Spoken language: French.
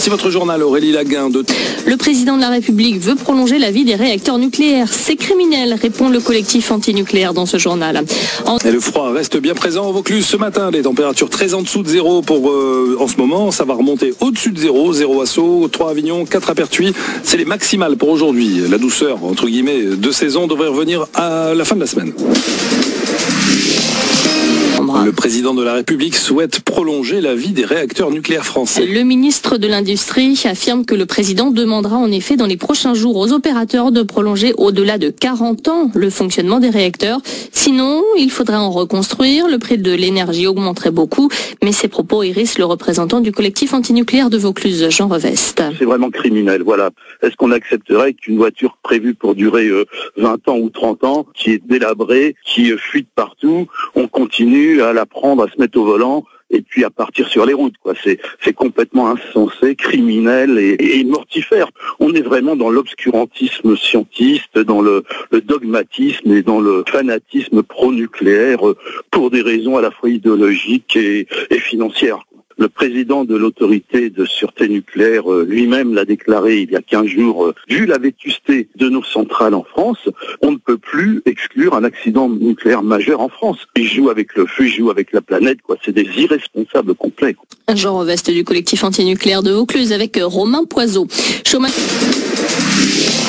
Voici votre journal, Aurélie Laguin. Le président de la République veut prolonger la vie des réacteurs nucléaires. C'est criminel, répond le collectif antinucléaire dans ce journal. Et le froid reste bien présent au Vaucluse ce matin. Des températures très en dessous de zéro en ce moment. Ça va remonter au-dessus de zéro. 0 à Sceaux, 3 à Avignon, 4 à Pertuis. C'est les maximales pour aujourd'hui. La douceur, entre guillemets, de saison devrait revenir à la fin de la semaine. Le président de la République souhaite prolonger la vie des réacteurs nucléaires français. Le ministre de l'Industrie affirme que le président demandera en effet dans les prochains jours aux opérateurs de prolonger au-delà de 40 ans le fonctionnement des réacteurs. Sinon, il faudrait en reconstruire. Le prix de l'énergie augmenterait beaucoup. Mais ces propos hérissent le représentant du collectif antinucléaire de Vaucluse, Jean Revest. C'est vraiment criminel, voilà. Est-ce qu'on accepterait qu'une voiture prévue pour durer 20 ans ou 30 ans, qui est délabrée, qui fuite partout, on continue à la prendre, à se mettre au volant et puis à partir sur les routes, quoi. C'est complètement insensé, criminel et mortifère. On est vraiment dans l'obscurantisme scientiste, dans le dogmatisme et dans le fanatisme pro-nucléaire pour des raisons à la fois idéologiques et financières. Le président de l'autorité de sûreté nucléaire lui-même l'a déclaré il y a 15 jours. Vu la vétusté de nos centrales en France, on ne peut plus exclure un accident nucléaire majeur en France. Ils jouent avec le feu, ils jouent avec la planète, quoi. C'est des irresponsables complets. Jean Revest du collectif antinucléaire de Vaucluse avec Romain Poiseau.